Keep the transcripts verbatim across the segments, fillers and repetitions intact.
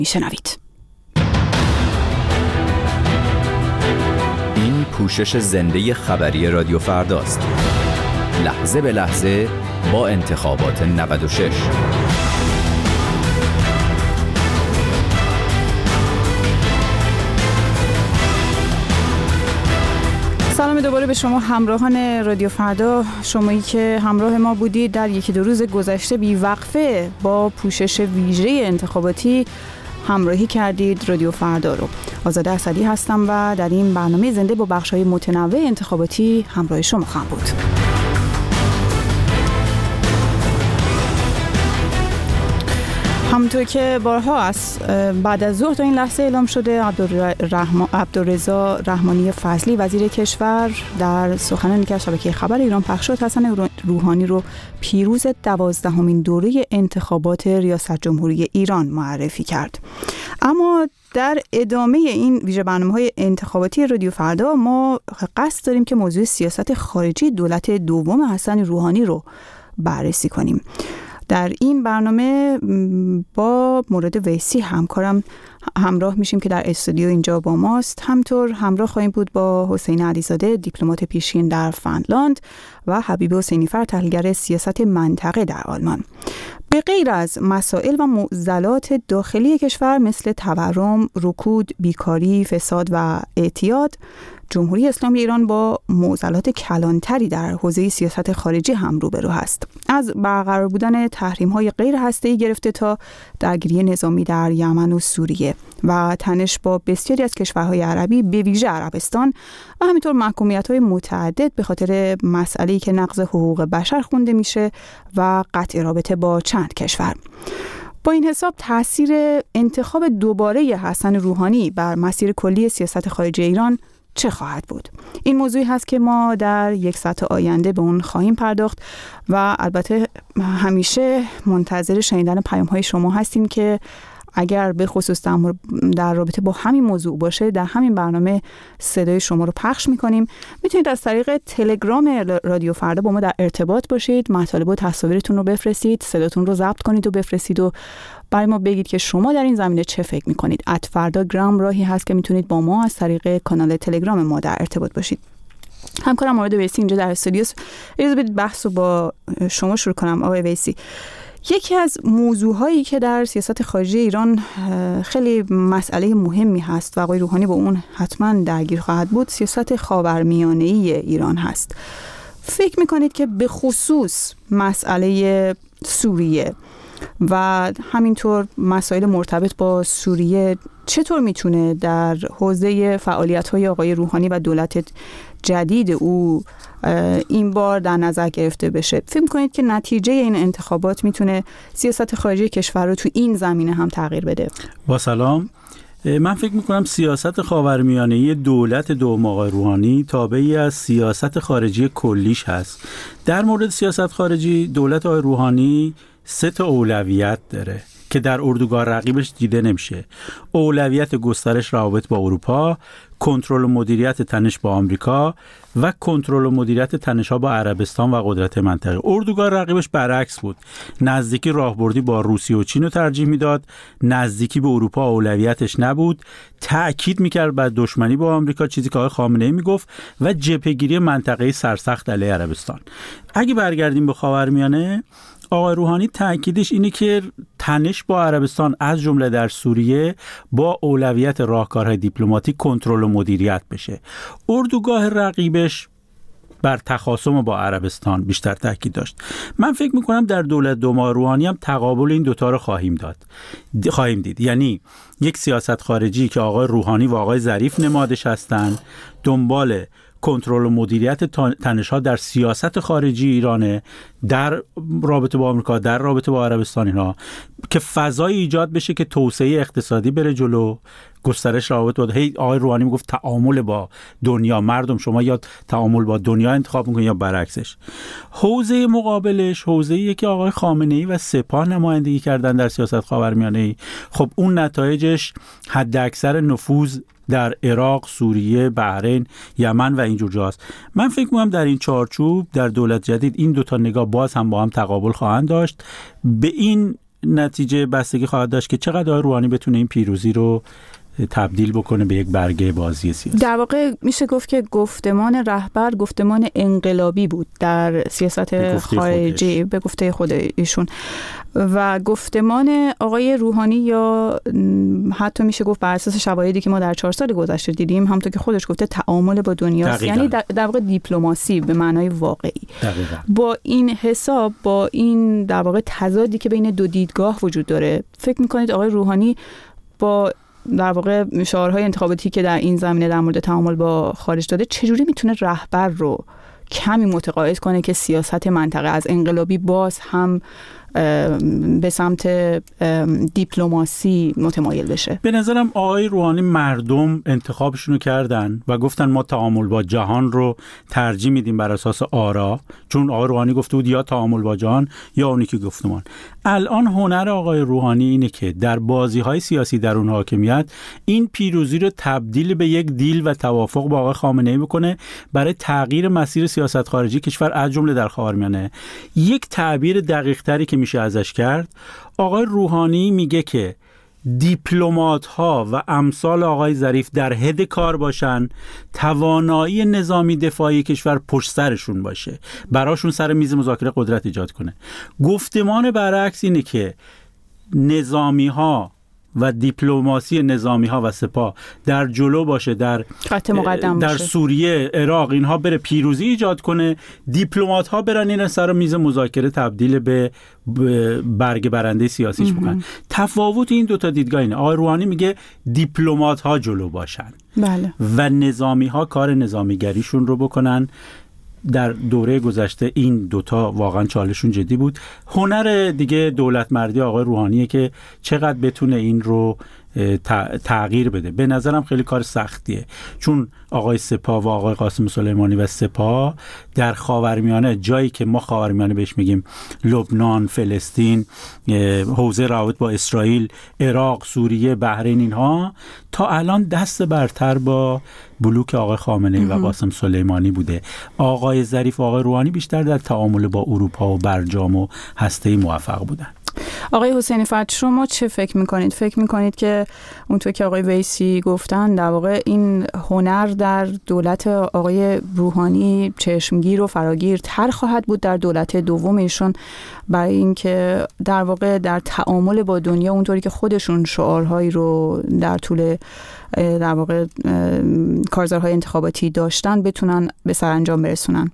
میشنوید. این پوشش زنده خبری رادیو فرداست. لحظه به لحظه با انتخابات نود و شش. سلام دوباره به شما همراهان رادیو فردا، شمایی که همراه ما بودید در یکی دو روز گذشته بی وقفه با پوشش ویژه انتخاباتی همراهی کردید رادیو فردا رو. آزاده اسدی هستم و در این برنامه زنده با بخش‌های متنوع انتخاباتی همراه شما خواهم بود. همونطور که بارها از بعد از ظهر تا این لحظه اعلام شده، عبدالرضا رحمانی فضلی وزیر کشور در سخنرانی که شبکه خبر ایران پخش شد، حسن روحانی رو پیروز دوازدهمین دوره انتخابات ریاست جمهوری ایران معرفی کرد. اما در ادامه این ویژه برنامه‌های انتخاباتی رادیو فردا ما قصد داریم که موضوع سیاست خارجی دولت دوم حسن روحانی رو بررسی کنیم. در این برنامه با مراد ویسی همکارم همراه میشیم که در استودیو اینجا با ماست. همطور همراه خواهیم بود با حسین علیزاده، دیپلمات پیشین در فنلاند، و حبیب حسینیفر، تحلیلگر سیاست منطقه در آلمان. به غیر از مسائل و معضلات داخلی کشور مثل تورم، رکود، بیکاری، فساد و اعتیاد، جمهوری اسلامی ایران با معضلات کلانتری در حوزه سیاست خارجی هم روبرو است. از برقرار بودن تحریم‌های غیر هسته‌ای گرفته تا درگیری نظامی در یمن و سوریه و تنش با بسیاری از کشورهای عربی به ویژه عربستان و همینطور محکومیت‌های متعدد به خاطر مسئله‌ای که نقض حقوق بشر خونده میشه و قطع رابطه با چند کشور. با این حساب تأثیر انتخاب دوباره حسن روحانی بر مسیر کلی سیاست خارجی ایران چه خواهد بود؟ این موضوعی هست که ما در یک ساعت آینده به اون خواهیم پرداخت و البته همیشه منتظر شنیدن پیام‌های شما هستیم که اگر به خصوص در رابطه با همین موضوع باشه، در همین برنامه صدای شما رو پخش می‌کنیم. میتونید از طریق تلگرام رادیو فردا با ما در ارتباط باشید، مطالب و تصاویرتون رو بفرستید، صداتون رو ضبط کنید و بفرستید و برای ما بگید که شما در این زمینه چه فکر می‌کنید. ات فردا گرام راهی هست که میتونید با ما از طریق کانال تلگرام ما در ارتباط باشید. همکارم مراد ویسی اینجا در استودیو، اجازه بدید بحث رو با شما شروع کنم. آقای ویسی، یکی از موضوعهایی که در سیاست خارجی ایران خیلی مسئله مهمی هست و آقای روحانی با اون حتما درگیر خواهد بود، سیاست خاورمیانه‌ای ایران هست. فکر میکنید که به خصوص مسئله سوریه و همینطور مسائل مرتبط با سوریه چطور میتونه در حوزه فعالیت‌های آقای روحانی و دولت جدید او این بار در نظر گرفته بشه؟ فکر می‌کنید که نتیجه این انتخابات میتونه سیاست خارجی کشور رو تو این زمینه هم تغییر بده؟ با سلام. من فکر می‌کنم سیاست خاورمیانه‌ای دولت دوم آقای روحانی تابعی از سیاست خارجی کلیش هست. در مورد سیاست خارجی دولت آقای روحانی سه تا اولویت داره که در اردوگاه رقیبش دیده نمیشه. اولویت گسترش روابط با اروپا، کنترل و مدیریت تنش با آمریکا و کنترل و مدیریت تنش‌ها با عربستان و قدرت منطقه. اردوگاه رقیبش برعکس بود. نزدیکی راهبردی با روسیه و چین رو ترجیح میداد، نزدیکی به اروپا اولویتش نبود، تأکید میکرد بر دشمنی با آمریکا، چیزی که آقای خامنه‌ای میگفت، و جبهه‌گیری منطقه‌ای سرسخت علیه عربستان. اگه برگردیم به خاورمیانه، آقای روحانی تأکیدش اینه که تنش با عربستان از جمله در سوریه با اولویت راهکارهای دیپلماتیک کنترل و مدیریت بشه. اردوگاه رقیبش بر تخاصم با عربستان بیشتر تاکید داشت. من فکر میکنم در دولت دوم روحانی هم تقابل این دوتا رو خواهیم داد خواهیم دید. یعنی یک سیاست خارجی که آقای روحانی و آقای ظریف نمادش هستند، دنبال کنترل و مدیریت تنش‌ها در سیاست خارجی ایرانه، در رابطه با آمریکا، در رابطه با عربستان، اینا که فضای ایجاد بشه که توسعه اقتصادی بره جلو، گسترش روابط با هی آقای روحانی میگفت تعامل با دنیا، مردم شما یا تعامل با دنیا انتخاب میکنید یا برعکسش. حوزه مقابلش حوزه‌ای که آقای خامنه‌ای و سپاه نمایندگی کردن در سیاست خاورمیانه‌ای، خب اون نتایجش حد اکثر نفوذ در عراق، سوریه، بحرین، یمن و اینجور جاست. من فکر می‌کنم در این چارچوب در دولت جدید این دوتا نگاه باز هم با هم تقابل خواهند داشت. به این نتیجه بستگی خواهد داشت که چقدر آقای روحانی بتونه این پیروزی رو تبدیل بکنه به یک برگه بازی سیاسی. در واقع میشه گفت که گفتمان رهبر گفتمان انقلابی بود در سیاست خارجی به گفته خود ایشون، و گفتمان آقای روحانی یا حتی میشه گفت بر اساس شواهدی که ما در چهار سال گذشته دیدیم، همونطور که خودش گفته تعامل با دنیاست، یعنی در, در واقع دیپلماسی به معنای واقعی. دقیقا. با این حساب، با این در واقع تضادی که بین دو دیدگاه وجود داره، فکر میکنید آقای روحانی با در واقع شعارهای انتخاباتی که در این زمینه در مورد تعامل با خارج داده، چجوری میتونه رهبر رو کمی متقاعد کنه که سیاست منطقه از انقلابی باز هم به سمت دیپلماسی متمایل بشه؟ به نظرم آقای روحانی مردم انتخابشونو کردن و گفتن ما تعامل با جهان رو ترجیح میدیم بر اساس آرا، چون آقای روحانی گفته بود یا تعامل با جهان یا اونی که گفتمان. الان هنر آقای روحانی اینه که در بازی‌های سیاسی درون حاکمیت این پیروزی رو تبدیل به یک دیل و توافق با آقای خامنه‌ای بکنه برای تغییر مسیر سیاست خارجی کشور از جمله در خاورمیانه. یک تعبیر دقیق‌تری که میشه ازش کرد، آقای روحانی میگه که دیپلمات ها و امثال آقای ظریف در حد کار باشن، توانایی نظامی دفاعی کشور پشت سرشون باشه، براشون سر میز مذاکره قدرت ایجاد کنه. گفتمان برعکس اینه که نظامی ها و دیپلماسی نظامی ها و سپاه در جلو باشه، در مقدم در باشه. سوریه، عراق، اینها بره پیروزی ایجاد کنه، دیپلمات ها برن این سر میز مذاکره تبدیل به برگ برنده سیاسیش بکنن. تفاوت این دوتا دیدگاه اینه. آقای روحانی میگه دیپلمات ها جلو باشن، بله، و نظامی ها کار نظامیگریشون رو بکنن. در دوره گذشته این دوتا واقعا چالشون جدی بود. هنر دیگه دولت مردی آقای روحانیه که چقدر بتونه این رو تغییر بده. به نظرم خیلی کار سختیه، چون آقای سپاه و آقای قاسم سلیمانی و سپاه در خاورمیانه، جایی که ما خاورمیانه بهش میگیم لبنان، فلسطین، حوزه روابط با اسرائیل، عراق، سوریه، بحرین، اینها تا الان دست برتر با بلوک آقای خامنه‌ای و قاسم سلیمانی بوده. آقای ظریف و آقای روحانی بیشتر در تعامل با اروپا و برجام و هسته‌ای موفق بودن. آقای حسینی فرد، شما چه فکر میکنید؟ فکر میکنید که اونطور که آقای ویسی گفتن در واقع این هنر در دولت آقای روحانی چشمگیر و فراگیر تر خواهد بود در دولت دوم ایشون، برای اینکه در واقع در تعامل با دنیا اونطوری که خودشون شعارهایی رو در طول در واقع کارزارهای انتخاباتی داشتن بتونن به سرانجام برسونن؟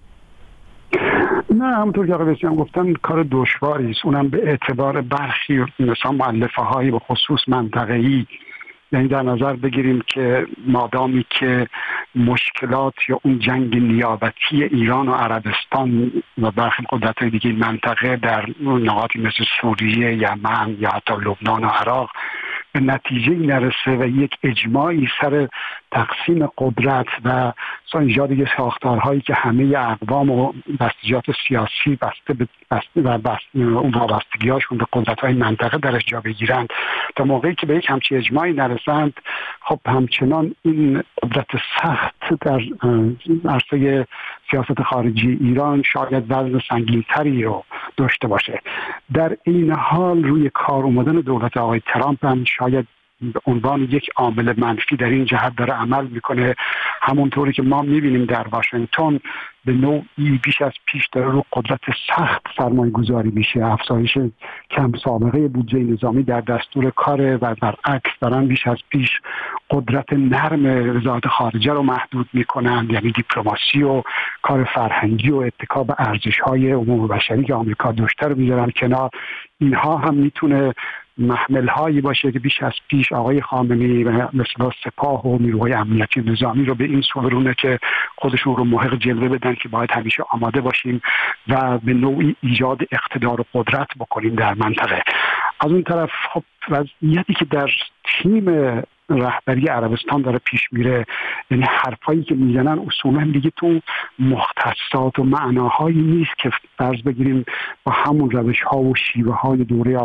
نه، همونطور که آقای ویسی هم گفتن کار دشواری است، اونم به اعتبار برخی مثلا مؤلفه های به خصوص منطقه‌ای. یعنی در نظر بگیریم که مادامی که مشکلات یا اون جنگ نیابتی ایران و عربستان و برخی قدرت‌های دیگه منطقه در نقاطی مثل سوریه، یمن یا حتی لبنان و عراق به نتیجه نرسه و یک اجماعی سر تقسیم قدرت و ایجاد یک ساختارهایی که همه اقوام و بستجات سیاسی بسته به بسته و بسته اون وابستگی‌هاشون به قدرت‌های منطقه درش جا بگیرند، تا موقعی که به یک همچین اجماعی نرسند، خب همچنان این قدرت سخت در عرصه سیاست خارجی ایران شاید وزن سنگین‌تری رو داشته باشه. در این حال روی کار اومدن دولت آقای ترامپ هم شاید به عنوان یک عامل منفی در این جهت داره عمل میکنه، همونطوری که ما میبینیم در واشنگتن به نوعی بیش از پیش داره رو قدرت سخت سرمایه گذاری میشه، افزایش کم سابقه بودجه نظامی در دستور کاره و برعکس دارن بیش از پیش قدرت نرم وزارت خارجه رو محدود میکنن، یعنی دیپلماسی و کار فرهنگی و اتکا به ارزش‌های عموم بشری که آمریکا داشته رو میذارن کنار. اینها هم میتونه محمل هایی باشه که بیش از پیش آقای خامنه‌ای مثلا سپاه و نیروهای امنیتی نظامی رو به این سو برونه که خودشون رو محق جلوه بدن که باید همیشه آماده باشیم و به نوعی ایجاد اقتدار و قدرت بکنیم در منطقه. از اون طرف خب وضعیتی که در تیم رهبری عربستان داره پیش میره، یعنی حرفایی که میزنن اصولا دیگه تو مختصات و معناهایی نیست که فرض بگیریم با همون روش ها و شیوه های دوره آقای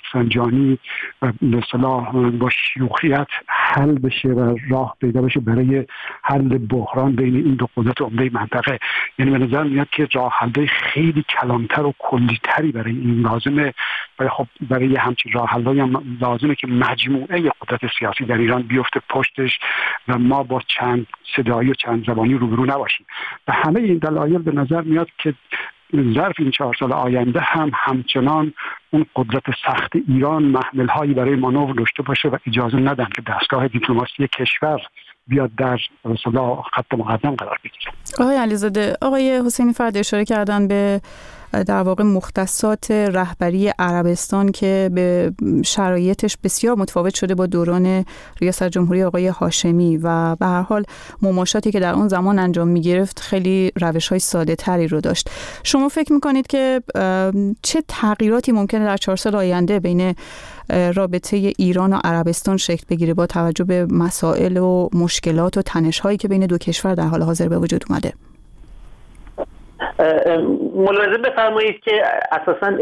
رفسنجانی به اصطلاح با شیوخیت حل بشه و راه پیدا بشه برای حل بحران بین این دو قدرت عمده منطقه. یعنی به نظر میاد که راه حل‌های خیلی کلانتر و کلی‌تری برای این لازمه. و خب برای همچین راه حل‌هایی هم لازمه که مجموعه قدرت سیاسی در ایران بیفته پشتش و ما با چند صدایی و چند زبانی روبرو نباشیم. و همه این دلایل به نظر میاد که ظرف این چهار سال آینده هم همچنان اون قدرت سخت ایران محمل‌هایی برای مانور داشته باشه و اجازه ندن که دستگاه دیپلماسی کشور بیاد در مثلا خط مقدم قرار بگیره. آقای علیزاده، آقای حسینی فرد اشاره کردن به در واقع مختصات رهبری عربستان که به شرایطش بسیار متفاوت شده با دوران ریاست جمهوری آقای هاشمی و به هر حال مماشاتی که در اون زمان انجام می گرفت خیلی روش‌های ساده تری رو داشت. شما فکر می‌کنید که چه تغییراتی ممکنه در چهار سال آینده بین رابطه ایران و عربستان شکل بگیره با توجه به مسائل و مشکلات و تنش‌هایی که بین دو کشور در حال حاضر به وجود اومده؟ ملاحظه بفرمایید که اساساً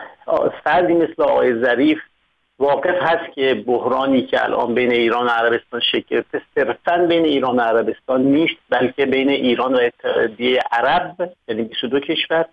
فردی مثل آقای ظریف واقف هست که بحرانی که الان بین ایران و عربستان شکل گرفته صرفاً بین ایران و عربستان نیست، بلکه بین ایران و اتحادیه عرب یعنی بیست و دو کشور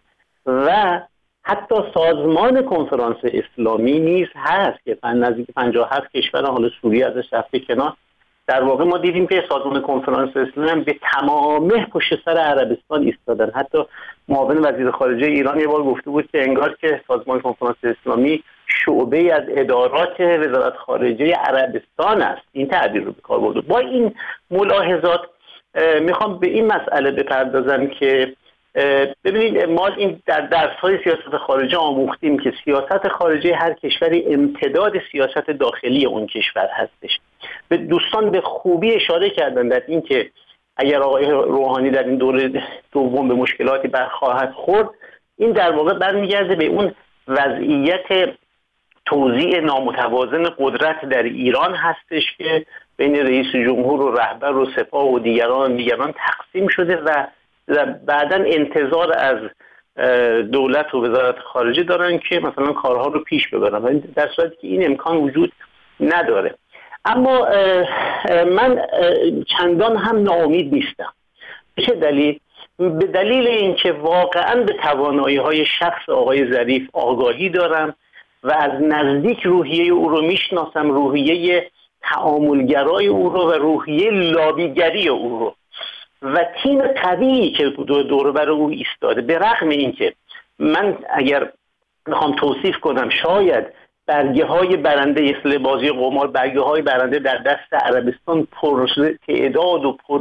و حتی سازمان کنفرانس اسلامی نیز هست که نزدیک پنجاه و هفت کشور، حالا سوریه ازش رفته کنار. در واقع ما دیدیم که سازمان کنفرانس اسلامی هم به تمامه پشت سر عربستان ایستادن. حتی معاون وزیر خارجه ایران یه بار گفته بود که انگار که سازمان کنفرانس اسلامی شعبه از ادارات وزارت خارجه عربستان است. این تعبیر رو به کار برد. با این ملاحظات میخوام به این مسئله بپردازم که ببینید ما این در درس‌های سیاست خارجه آموختیم که سیاست خارجه هر کشوری امتداد سیاست داخلی اون کشور هستش. به دوستان به خوبی اشاره کردن در این که اگر آقای روحانی در این دوره دوم به مشکلاتی برخواهد خورد، این در واقع برمیگرده به اون وضعیت توزیع نامتوازن قدرت در ایران هستش که بین رئیس جمهور و رهبر و سپاه و دیگران دیگران تقسیم شده و بعداً انتظار از دولت و وزارت خارجه دارن که مثلا کارها رو پیش ببرن، در صورتی که این امکان وجود نداره. اما من چندان هم ناامید نیستم. به چه دلیل؟ به دلیل اینکه واقعاً به توانایی‌های شخص آقای ظریف آگاهی دارم و از نزدیک روحیه او رو میشناسم، روحیه تعاملگرای او رو و روحیه لابیگری او رو و تیم قویی که دور بر او ایستاده. به رغم اینکه من اگر بخوام توصیف کنم شاید برگه های برنده مثل بازی قمار برگه های برنده در دست عربستان پر تعداد و پر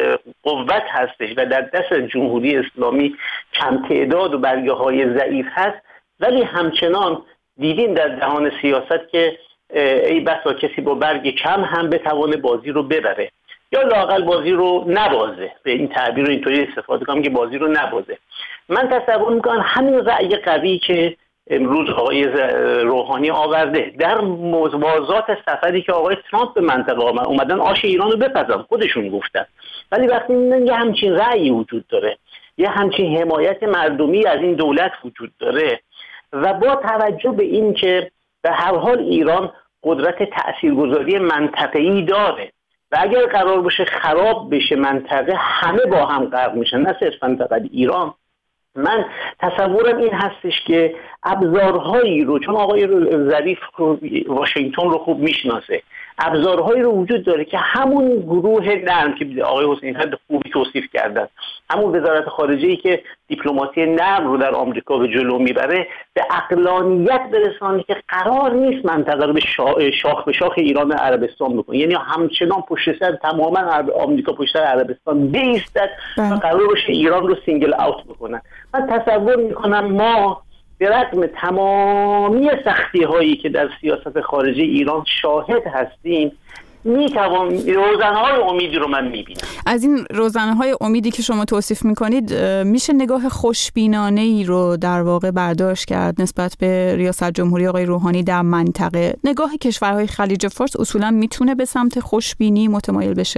قوت هستش و در دست جمهوری اسلامی کم تعداد و برگه های ضعیف هست، ولی همچنان دیدیم در دهان سیاست که ای بسا کسی با برگ کم هم بتوانه بازی رو ببره یا لااقل بازی رو نبازه. به این تعبیر رو اینطوری استفاده کنم که بازی رو نبازه. من تصور میکنم همین رأی قوی که امروز آقای روحانی آورده در موازات سفری که آقای ترامپ به منطقه آمد، اومدن آش ایران رو بپزن، خودشون گفتن، ولی وقتی میبینن یه همچین رأیی وجود داره، یه همچین حمایت مردمی از این دولت وجود داره و با توجه به این که به هر حال ایران قدرت تاثیرگذاری منطقه‌ای داره و اگر قرار باشه خراب بشه منطقه، همه با هم غرق میشن، نه صرفاً فقط ایران. من تصورم این هستش که ابزارهایی رو، چون آقای ظریف واشنگتن رو خوب میشناسه، ابزارهایی رو وجود داره که همون گروه نرم که آقای حسینی فرد خوبی توصیف کردن، همون وزارت خارجه‌ای که دیپلماسی نرم رو در آمریکا به جلو میبره، به عقلانیت برسانه که قرار نیست منطقه رو به شاخ به شاخ ایران و عربستان بکنه، یعنی همچنان پشت سر تماما آمریکا پشت سر عربستان بیستد و قرار باشه ایران رو سینگل اوت بکنن. من تصور میکنم ما به رغم تمامی سختی هایی که در سیاست خارجی ایران شاهد هستیم میتوان روزنه های امیدی رو من میبینم. از این روزنه های امیدی که شما توصیف میکنید میشه نگاه خوشبینانه ای رو در واقع برداشت کرد نسبت به ریاست جمهوری آقای روحانی در منطقه؟ نگاه کشورهای خلیج فارس اصولا میتونه به سمت خوشبینی متمایل بشه؟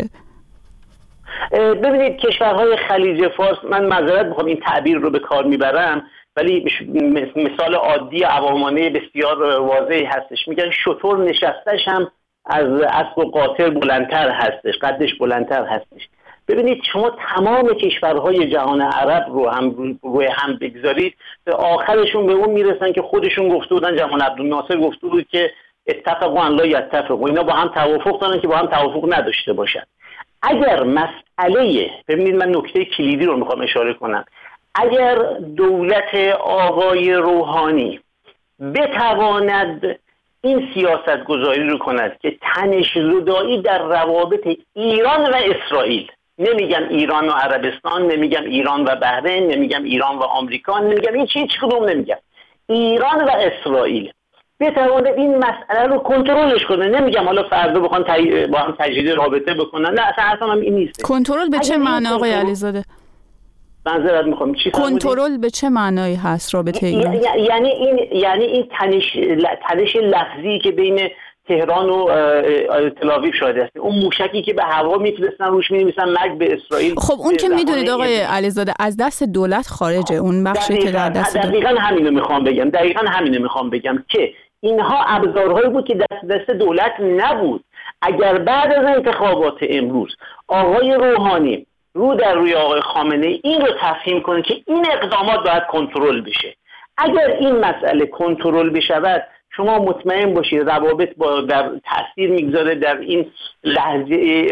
ببینید کشورهای خلیج فارس، من معذرت میخوام این تعبیر رو به کار میبرم، ولی مثال عادی عوامانه بسیار واضحی هستش. میگن شتر نشستش هم از اسب و قاطر بلندتر هستش، قدش بلندتر هستش. ببینید شما تمام کشورهای جهان عرب رو هم روی هم بگذارید، به آخرشون به اون میرسن که خودشون گفته بودن، جمال عبدالناصر گفته بود که اتفقوا ان لا یتفقوا، اینا با هم توافق دارن که با هم توافق نداشته باشن. اگر مسئله، ببینید من نکته کلیدی رو میخوام اشاره کنم، اگر دولت آقای روحانی بتواند این سیاست گذاری رو کند که تنش زدایی در روابط ایران و اسرائیل، نمیگم ایران و عربستان، نمیگم ایران و بحرین، نمیگم ایران و آمریکا، نمیگم هیچ هیچ کدوم نمیگم، ایران و اسرائیل بتواند این مسئله رو کنترلش کنه. نمیگم حالا فردا بخوان تای... با هم تجدید رابطه بکنن، نه اصلا اصلا هم این نیست. کنترل به چه معنی آقای علیزاده؟ منظورت میخوام چی کنترل به چه معنایی هست رابطه ایران؟ یعنی این یعنی این تنش تنش لفظی که بین تهران و تل‌آویو شاهد هست، اون موشکی که به هوا میفرستن روش می‌نویسن مرگ به اسرائیل. خب اون که میدونید آقای علیزاده از دست دولت خارجه، اون بخشی که در دست دولت. دقیقاً همینو میخوام بگم دقیقاً همینو میخوام بگم که اینها ابزارهایی بود که دست دست دولت نبود. اگر بعد از انتخابات امروز آقای روحانی رو در روی آقای خامنه ای این رو تفهیم کنه که این اقدامات باید کنترل بشه، اگر این مسئله کنترل بشود، شما مطمئن باشید روابط با در تاثیر میگذاره در این لحظه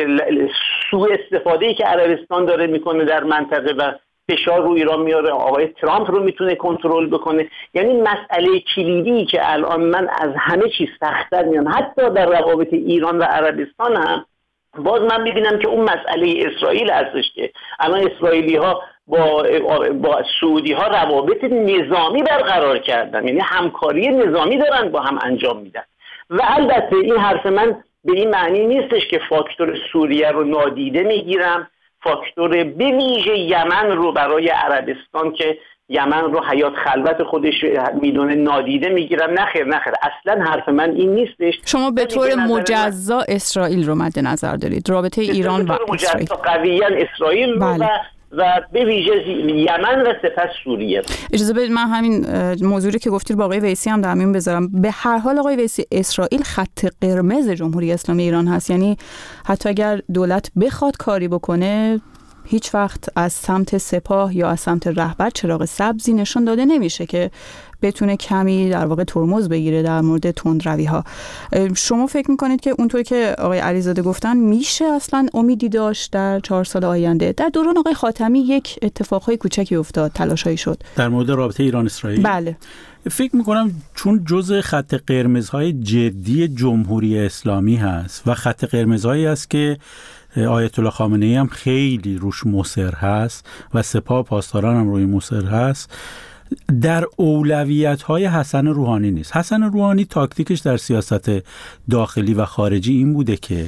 سوء استفاده‌ای که عربستان داره میکنه در منطقه و فشار رو ایران میاره، آقای ترامپ رو میتونه کنترل بکنه. یعنی مسئله کلیدی که الان من از همه چیز سخت‌تر میام، حتی در روابط ایران و عربستان هم باز من میبینم که اون مسئله اسرائیل هستش که الان اسرائیلی ها با با سعودی ها روابط نظامی برقرار کردن، یعنی همکاری نظامی دارن با هم انجام میدن. و البته این حرف من به این معنی نیستش که فاکتور سوریه رو نادیده میگیرم، فاکتور به ویژه یمن رو برای عربستان که یمن رو حیات خلوت خودش میدونه نادیده میگیرم. نخیر نخیر اصلا حرف من این نیستش. شما به طور مجزا اسرائیل رو مد نظر دارید، رابطه ایران و اسرائیل قویاً اسرائیل بله. و و به ویژه یمن و سپس سوریه. اجازه بدید من همین موضوعی که گفتید با آقای ویسی هم در میون بذارم. به هر حال آقای ویسی، اسرائیل خط قرمز جمهوری اسلامی ایران هست، یعنی حتی اگر دولت بخواد کاری بکنه هیچ وقت از سمت سپاه یا از سمت رهبر چراغ سبزی نشون داده نمیشه که بتونه کمی در واقع ترمز بگیره در مورد تندروی ها. شما فکر میکنید که اونطوری که آقای علیزاده گفتن میشه اصلا امیدی داشت در چهار سال آینده؟ در دوران آقای خاتمی یک اتفاقهای کوچکی افتاد، تلاشایی شد در مورد رابطه ایران اسرائیل. بله، فکر میکنم چون جزء خط قرمزهای جدی جمهوری اسلامی هست و خط قرمزهایی است که آیت الله خامنه ای هم خیلی روش مصر هست و سپاه پاسداران هم روی مصر هست، در اولویت‌های حسن روحانی نیست. حسن روحانی تاکتیکش در سیاست داخلی و خارجی این بوده که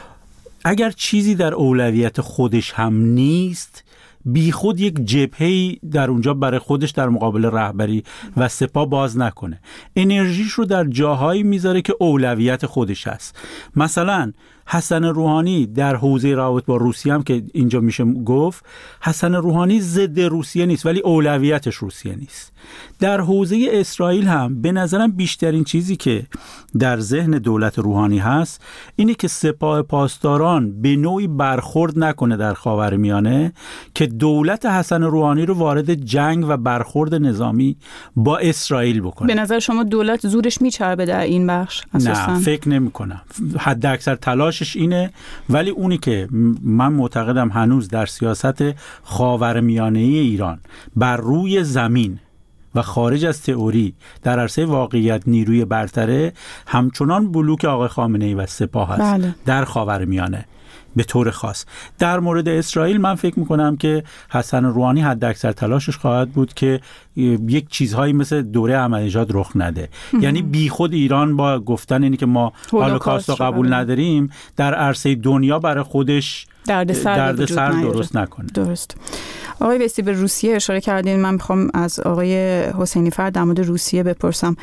اگر چیزی در اولویت خودش هم نیست، بی خود یک جبهه‌ای در اونجا برای خودش در مقابل رهبری و سپاه باز نکنه، انرژیش رو در جاهایی میذاره که اولویت خودش هست. مثلا حسن روحانی در حوزه روابط با روسیه هم که اینجا میشه گفت، حسن روحانی ضد روسیه نیست ولی اولویتش روسیه نیست. در حوزه اسرائیل هم به نظرم بیشترین چیزی که در ذهن دولت روحانی هست اینه که سپاه پاسداران به نوعی برخورد نکنه در خاورمیانه که دولت حسن روحانی رو وارد جنگ و برخورد نظامی با اسرائیل بکنه. به نظر شما دولت زورش میچربه در این بخش اساساً؟ نه، فکر نمی کنم. حد اکثر تلاشش اینه، ولی اونی که من معتقدم هنوز در سیاست خاورمیانه ایران بر روی زمین و خارج از تئوری در عرصه واقعیت نیروی برتره، همچنان بلوک آقای خامنه ای و سپاه هست. بله. در خاورمیانه به طور خاص. در مورد اسرائیل من فکر میکنم که حسن روحانی حد اکثر تلاشش خواهد بود که یک چیزهایی مثل دوره احمدی‌نژاد رخ نده. یعنی بی خود ایران با گفتن اینی که ما هولوکاست رو قبول نداریم در عرصه دنیا برای خودش درد سر درست نکنه. درست. آقای ویسی به روسیه اشاره کردین، من میخوام از آقای حسینی فرد در مورد روسیه بپرسم.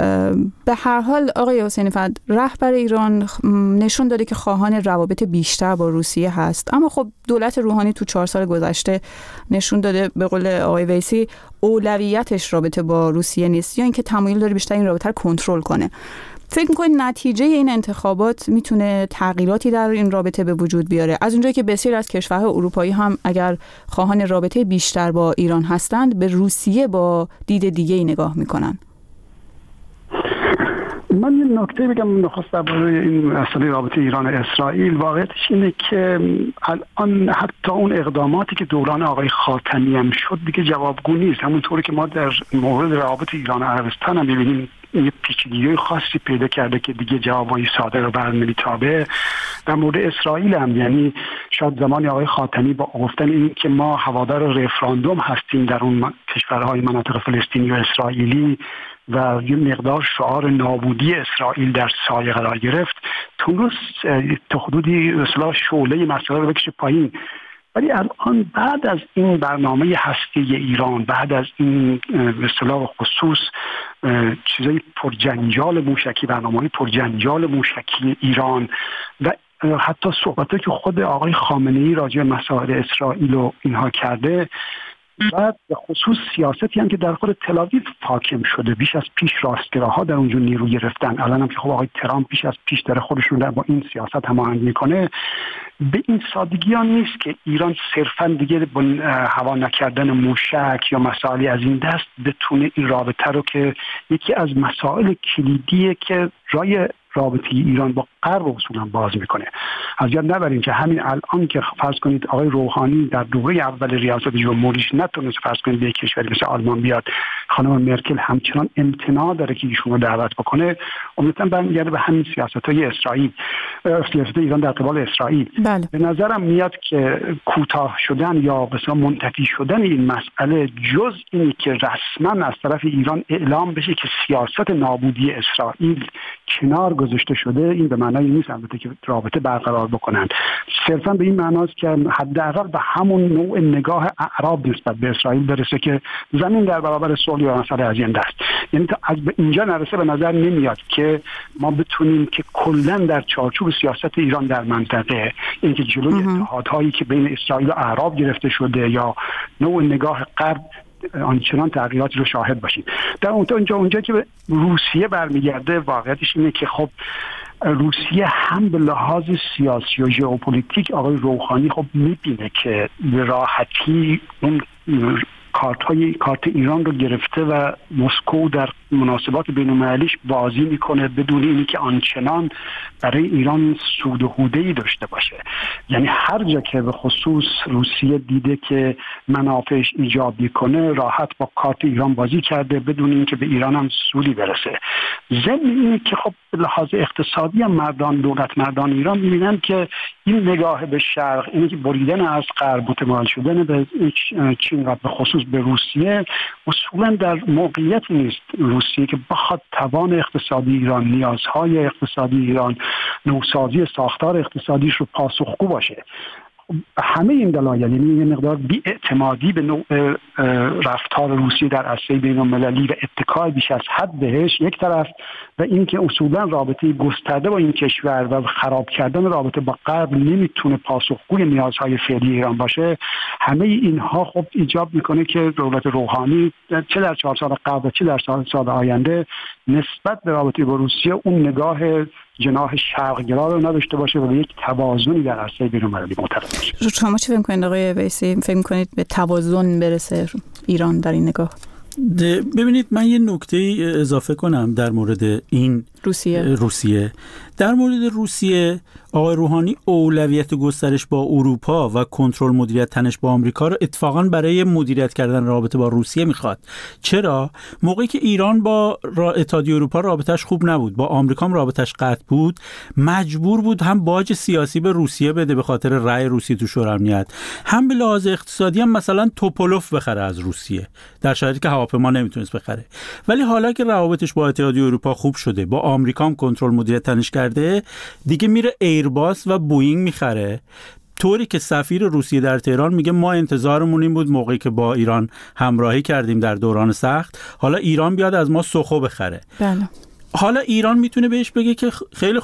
به هر حال آقای حسینی فرد، رهبر ایران نشون داده که خواهان روابط بیشتر کشور با روسیه هست. اما خب دولت روحانی تو چهار سال گذشته نشون داده به قول آقای ویسی اولویتش رابطه با روسیه نیست یا اینکه تمایل داره بیشتر این رابطه رو کنترل کنه. فکر می‌کنید نتیجه این انتخابات میتونه تغییراتی در این رابطه به وجود بیاره؟ از اونجایی که بسیار از کشورهای اروپایی هم اگر خواهان رابطه بیشتر با ایران هستند، به روسیه با دید دیگه‌ای نگاه میکنن. من یه نکته بگم نخست درباره این مسئله رابطه ایران و اسرائیل. واقعیتش اینه که الان حتی اون اقداماتی که دوران آقای خاتمی هم شد دیگه جوابگو نیست. همونطوری که ما در مورد رابطه ایران و عربستان هم می‌بینیم یه پیچیدگی خاصی پیدا کرده که دیگه جوابای ساده رو بر نمیتابه. در مورد اسرائیل هم یعنی شاید زمانی آقای خاتمی با گفتن این که ما هوادار رفراندوم هستیم در اون کشورهای مناطق فلسطینی و اسرائیلی و یه مقدار شعار نابودی اسرائیل در سایه قرار گرفت، تونست تا حدودی اصلا شعله مسئله رو بکشه پایین. ولی الان بعد از این برنامه هستی ایران، بعد از این به اصطلاح خصوص چیزای پرجنجال موشکی، برنامه‌های پرجنجال موشکی ایران و حتی صحبتایی که خود آقای خامنه‌ای راجع به مسائل اسرائیل و اینها کرده، بعد به خصوص سیاستی هم که در خود تل‌آویو حاکم شده، بیش از پیش راستگراها در اونجا نیرو گرفتن. الان هم که خب آقای ترامپ بیش از پیش داره خودشون رو با این سیاست هماهنگ میکنه. به این سادگی ها نیست که ایران صرفا دیگه با هوا نکردن موشک یا مسائلی از این دست بتونه این رابطه رو که یکی از مسائل کلیدیه که رای رابطه ایران با غرب اصولا باز میکنه. از یاد نبرین که همین الان که فرض کنید آقای روحانی در دوره اول ریاست جمهوریش نتونست فرض کنید به کشوری مثل آلمان بیاد، خانم مرکل همچنان امتناع داره که ایشون رو دعوت بکنه، امیدوارم برمیگرده به همین سیاست‌های اسرائیل، سیاست ایران در قبال اسرائیل. بله. به نظرم میاد که کوتاه شدن یا مثلا منتفی شدن این مسئله جز اینی که رسما از طرف ایران اعلام بشه که سیاست نابودی اسرائیل کنار گذاشته شده، این به معنای نیست البته که رابطه برقرار بکنن، صرفا به این معناست که حداقل به همون نوع نگاه اعراب نسبت به اسرائیل برسه که زمین در برابر صلح و مسئله از این دست. یعنی تا از به اینجا نرسه به نظر نمیاد که ما بتونیم که کلا در چارچوب سیاست ایران در منطقه اینکه جلوی اتحادهایی که بین اسرائیل و اعراب گرفته شده یا نوع نگاه غرب آنچنان تغییراتی رو شاهد باشید. در اونجا اونجا که به روسیه برمیگرده، واقعیتش اینه که خب روسیه هم به لحاظ سیاسی و ژئوپلیتیک آقای روحانی خب میبینه که به راحتی اون کارت های کارت ایران رو گرفته و مسکو در مناسبات بین‌المللیش بازی میکنه بدون اینکه آنچنان برای ایران سود و هوده‌ای داشته باشه. یعنی هر جا که به خصوص روسیه دیده که منافعش ایجاب میکنه راحت با کارت ایران بازی کرده بدون اینکه به ایران هم سودی برسه. ضمن اینه که خب به لحاظ اقتصادی هم مردان دولت مردان ایران میبینن که این نگاه به شرق، اینه که بریدن از غرب متمایل شدن به چین و به خصوص به روسیه اصولا در موقعیتی نیست روسیه که بخواد توان اقتصادی ایران، نیازهای اقتصادی ایران، نوسازی ساختار اقتصادیش رو پاسخگو باشه. همه این دلایل، یعنی یه مقدار بی‌اعتمادی به نوع رفتار روسیه در عرصه بین‌المللی و اتکای بیش از حد بهش یک طرف، و اینکه اصولا رابطه گسترده با این کشور و خراب کردن رابطه با غرب نمیتونه پاسخگوی نیازهای فعلی ایران باشه، همه اینها خب ایجاب میکنه که دولت روحانی چه در چهار سال قبل و چه در سال سال آینده نسبت به رابطه با روسیه اون نگاه جناح شرق‌گرا رو نداشته باشه و به یک توازنی در عرصه بین‌المللی معترض بشه. شما چه فکر می‌کنید آقای ویسی؟ فکر می‌کنید به توازن برسه ایران در این نگاه؟ ببینید من یه نکته اضافه کنم در مورد این روسیه. روسیه در مورد روسیه آقای روحانی اولویت گسترش با اروپا و کنترل مدیریت تنش با آمریکا رو اتفاقا برای مدیریت کردن رابطه با روسیه میخواد. چرا؟ موقعی که ایران با اتحادیه اروپا رابطش خوب نبود، با آمریکا هم رابطش قطع بود، مجبور بود هم باج سیاسی به روسیه بده به خاطر رأی روسیه تو شورای امنیت، هم به لحاظ اقتصادی هم مثلا توپولوف بخره از روسیه در شرایطی که هواپیما نمیتونست بخره. ولی حالا که روابطش با اتحادیه اروپا خوب شده، با آمریکا هم کنترل مدیریت تنش کرده، دیگه میره ایرباس و بوئینگ میخره، طوری که سفیر روسیه در تهران میگه ما انتظارمون این بود موقعی که با ایران همراهی کردیم در دوران سخت، حالا ایران بیاد از ما سخو بخره. بله. حالا ایران میتونه بهش بگه که خیلی خوب،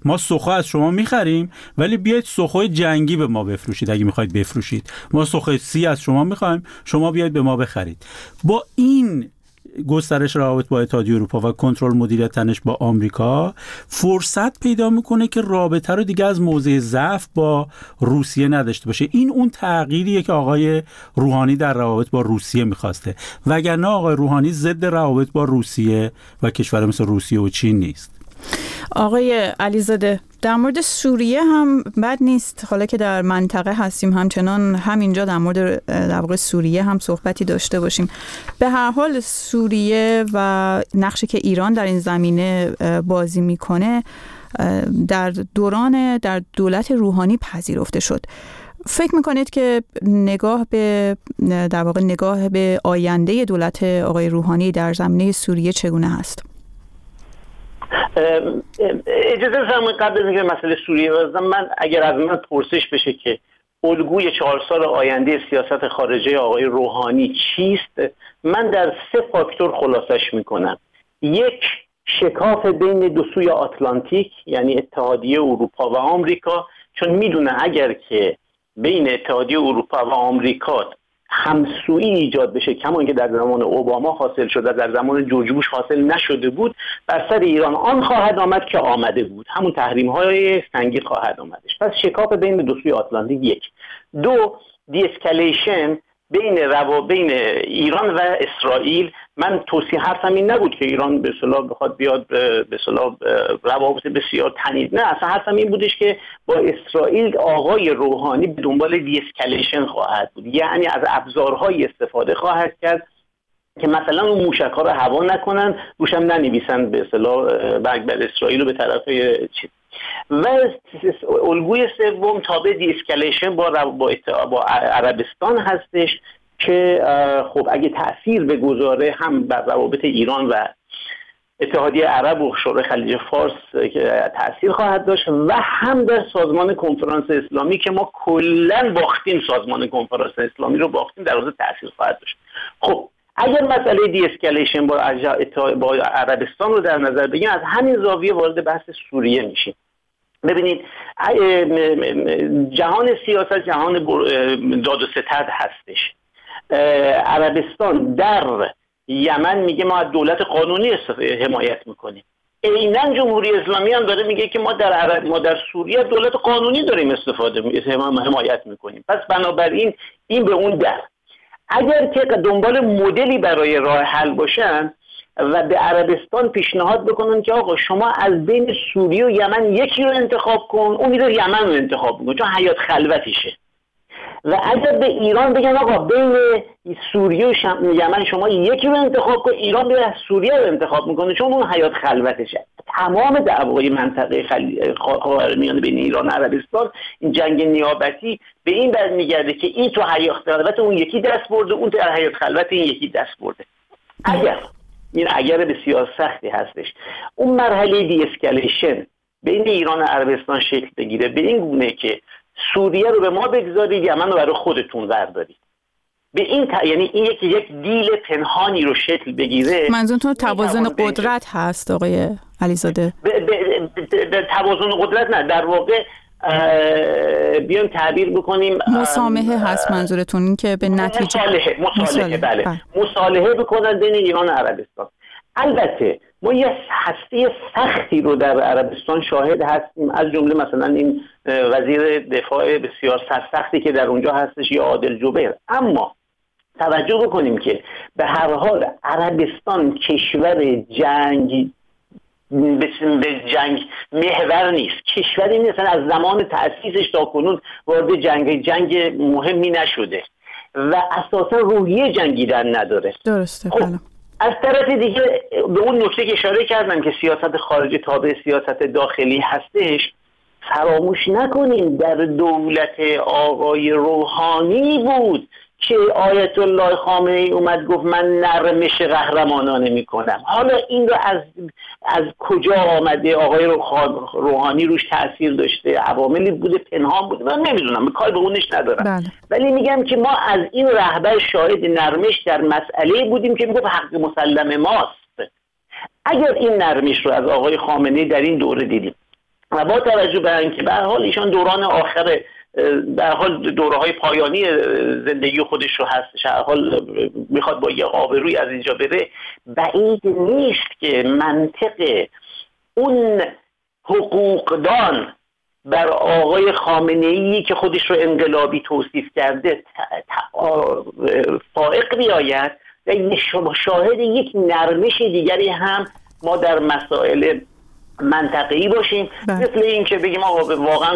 ما سوخا از شما میخریم ولی بیاید سوخای جنگی به ما بفروشید اگه میخواید بفروشید، ما سوخای سی از شما میخوایم شما بیاید به ما بخرید. با این گسترش روابط با اتحادیه اروپا و کنترل مدیریت تنش با آمریکا فرصت پیدا میکنه که رابطه رو دیگه از موضع ضعف با روسیه نداشته باشه. این اون تغییریه که آقای روحانی در روابط با روسیه میخواسته، وگرنه آقای روحانی ضد روابط با روسیه و کشور مثل روسیه و چین نیست. آقای علیزاده، در مورد سوریه هم بد نیست، حالا که در منطقه هستیم همچنان همینجا در مورد در واقع سوریه هم صحبتی داشته باشیم. به هر حال سوریه و نقشی که ایران در این زمینه بازی میکنه در دوران در دولت روحانی پذیرفته شد. فکر میکنید که نگاه به در واقع نگاه به آینده دولت آقای روحانی در زمینه سوریه چگونه هست؟ اجازه بفرمایید قبل از اینکه مسئله سوریه بازم، من اگر از من پرسش بشه که الگوی چهار سال آینده سیاست خارجه آقای روحانی چیست، من در سه فاکتور خلاصش میکنم. یک، شکاف بین دو سوی آتلانتیک، یعنی اتحادیه اروپا و آمریکا، چون میدونه اگر که بین اتحادیه اروپا و آمریکا همسویی ایجاد بشه، کما اینکه در زمان اوباما حاصل شده، در زمان جورج بوش حاصل نشده بود، بر سر ایران آن خواهد آمد که آمده بود، همون تحریم های سنگین خواهد آمدش. پس شکاف بین دو سوی آتلانتیک یک. دو، دی اسکالیشن بین روا بین ایران و اسرائیل. من توصیه حرفم این نبود که ایران به اصطلاح بخواد بیاد به اصطلاح روابط بسیار تنید، نه، اصلا حرفم این بودش که با اسرائیل آقای روحانی به دنبال دی اسکالیشن خواهد بود، یعنی از ابزارهای استفاده خواهد کرد که مثلا اون موشک‌ها رو هوا نکنن، روش هم ننویسن به اصطلاح برگ بر اسرائیل رو به طرف چیز. و الگوی سوم تابع دی اسکالیشن با با, با عربستان هستش که خب اگه تأثیر بگذاره هم بر روابط ایران و اتحادیه عرب و شورای خلیج فارس تأثیر خواهد داشت و هم در سازمان کنفرانس اسلامی که ما کلاً باختیم، سازمان کنفرانس اسلامی رو باختیم، در حوزه تأثیر خواهد داشت. خب اگر مسئله دی اسکالیشن با با عربستان رو در نظر بگیریم، از همین زاویه وارد بحث سوریه میشیم. ببینید جهان سیاست جهان داد و ستد هستش. عربستان در یمن میگه ما از دولت قانونی حمایت میکنیم، عیناً جمهوری اسلامی هم داره میگه که ما در عرب ما در سوریه دولت قانونی داریم استفاده حمایت میکنیم. پس بنابراین این به اون در، اگر که دنبال مدلی برای راه حل باشن و به عربستان پیشنهاد بکنن که آقا شما از بین سوریه و یمن یکی رو انتخاب کن، اون میره یمن رو انتخاب میکنه چون حیات خلوتیشه، و اگر به ایران بگن آقا بین سوریه و شم... یمن شما یکی رو انتخاب کن، ایران به سوریه رو انتخاب میکنه چون اون حیات خلوتشه. تمام دعوای منطقه خلی... خاورمیانه بین ایران و عربستان، این جنگ نیابتی به این برمیگرده که این تو حیات خلوت اون یکی دست برده، اون در حیات خلوت این یکی دست برده. اگر این اگر بسیار سختی هستش اون مرحله دی اسکالیشن بین ایران و عربستان شکل بگیره به این گونه که سوریه رو به ما بگذارید، یمن رو برای خودتون بردارید، به این ت... یعنی این یک یک دیل پنهانی رو شکل بگیره. منظورتون توازن قدرت هست آقای علیزاده؟ به, به... به... به توازن قدرت نه، در واقع بیایم تعبیر بکنیم مسامحه هست منظورتون، این که به نتیجه مصالحه مصالحه, مصالحه. بله, بله. مصالحه بکنن بین ایران و عربستان. البته ما یه هسته سختی رو در عربستان شاهد هستیم، از جمله مثلا این وزیر دفاع بسیار سرسختی که در اونجا هستش یا عادل جبیر. اما توجه بکنیم که به هر حال عربستان کشور جنگ به جنگ محور نیست، کشوری نیست، از زمان تأسیسش تا کنون وارد جنگ جنگ مهمی نشده و اساسا روحیه جنگیدن نداره. درسته. خب بله. از طرف دیگه به اون نکته که اشاره کردم که سیاست خارجی تابع سیاست داخلی هستش، فراموش نکنیم در دولت آقای روحانی بود که آیت الله خامنه ای اومد گفت من نرمش قهرمانانه میکنم. حالا این رو از از کجا آمده؟ آقای روحانی روش تاثیر داشته، عواملی بوده پنهان بوده، من نمیدونم، کار به اونش ندارم. بله. ولی میگم که ما از این رهبر شاهد نرمش در مسئله بودیم که میگفت حق مسلم ماست. اگر این نرمش رو از آقای خامنه ای در این دوره دیدیم و با توجه به اینکه به هر حال ایشان دوران آخر در حال دوره‌های پایانی زندگی خودش رو هستش، هر حال میخواد با یه آبروی از اینجا بره، بعید نیست که منطق اون حقوقدان بر آقای خامنه‌ای که خودش رو انقلابی توصیف کرده فائق بیاید و شاهد یک نرمش دیگری هم ما در مسائل منطقه‌ای باشیم. مثل این که بگیم آقا واقعا